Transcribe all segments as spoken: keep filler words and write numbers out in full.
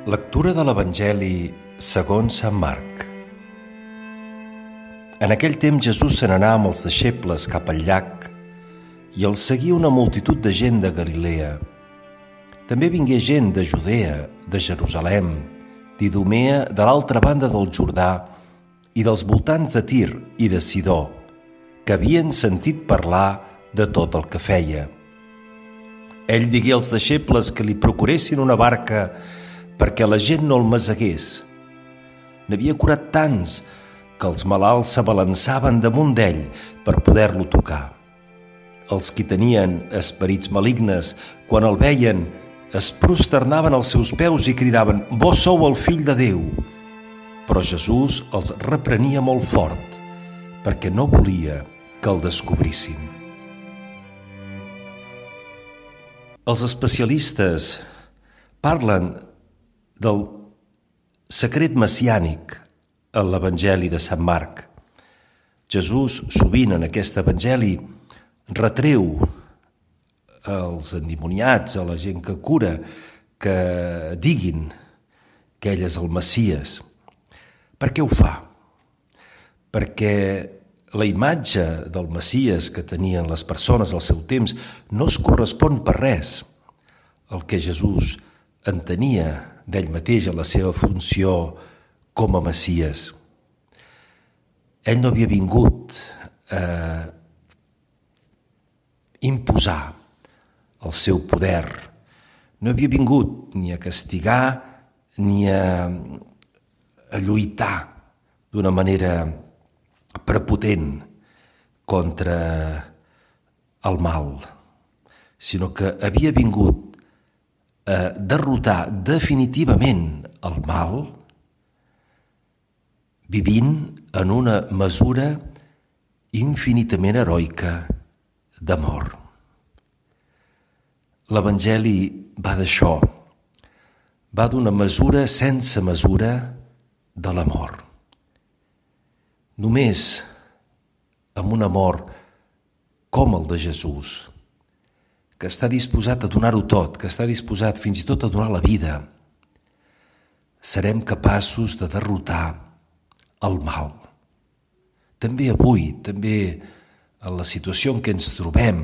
Lectura de l'Evangeli segons Sant Marc. En aquell temps Jesús se n'anà amb els deixebles cap al llac i el seguia una multitud de gent de Galilea. També vingué gent de Judea, de Jerusalem, d'Idumea, de l'altra banda del Jordà i dels voltants de Tir i de Sidó, que havien sentit parlar de tot el que feia. Ell digué als deixebles que li procuressin una barca perquè la gent no el masegués. N'havia curat tants que els malalts s'abalançaven damunt d'ell per poder-lo tocar. Els qui tenien esperits malignes, quan el veien, es prosternaven als seus peus i cridaven: «Vós sou el fill de Déu!» Però Jesús els reprenia molt fort, perquè no volia que el descobrissin. Els especialistes parlen del secret messiànic en l'Evangeli de Sant Marc. Jesús, sovint en aquest Evangeli, retreu als endimoniats, a la gent que cura, que diguin que ell és el Messies. Per què ho fa? Perquè la imatge del Messies que tenien les persones al seu temps no es correspon per res al que Jesús entenia d'ell mateix en la seva funció com a Messies. Ell no havia vingut a imposar el seu poder, no havia vingut ni a castigar ni a, a lluitar d'una manera prepotent contra el mal, sinó que havia vingut a derrotar definitivament el mal, vivint en una mesura infinitament heroica d'amor. L'Evangeli va d'això, va d'una mesura sense mesura de l'amor. Només amb un amor com el de Jesús, que està disposat a donar-ho tot, que està disposat fins i tot a donar la vida, serem capaços de derrotar el mal. També avui, també en la situació en què ens trobem,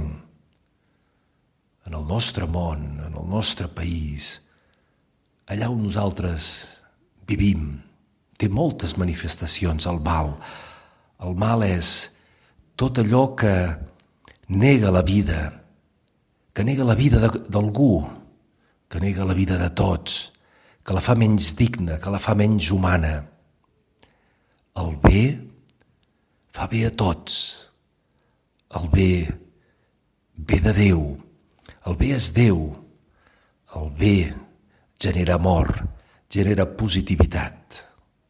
en el nostre món, en el nostre país, allà on nosaltres vivim, té moltes manifestacions el mal. El mal és tot allò que nega la vida, que nega la vida d'algú, que nega la vida de tots, que la fa menys digna, que la fa menys humana. El bé fa bé a tots. El bé ve de Déu. El bé és Déu. El bé genera amor, genera positivitat.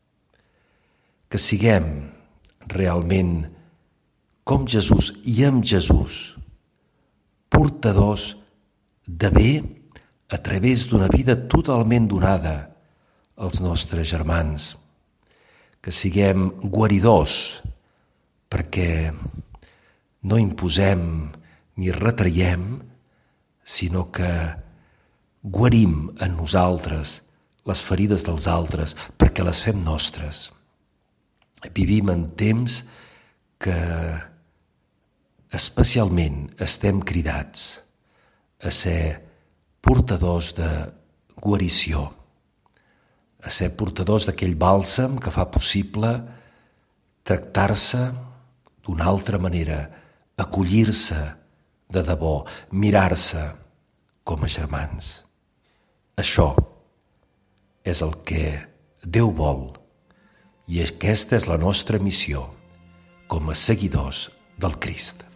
Que siguem realment com Jesús i amb Jesús, portadors de bé a través d'una vida totalment donada als nostres germans. Que siguem guaridors, perquè no imposem ni retraiem, sinó que guarim en nosaltres les ferides dels altres, perquè les fem nostres. Vivim en temps que especialment estem cridats a ser portadors de guarició, a ser portadors d'aquell bàlsam que fa possible tractar-se d'una altra manera, acollir-se de debò, mirar-se com a germans. Això és el que Déu vol i aquesta és la nostra missió com a seguidors del Crist.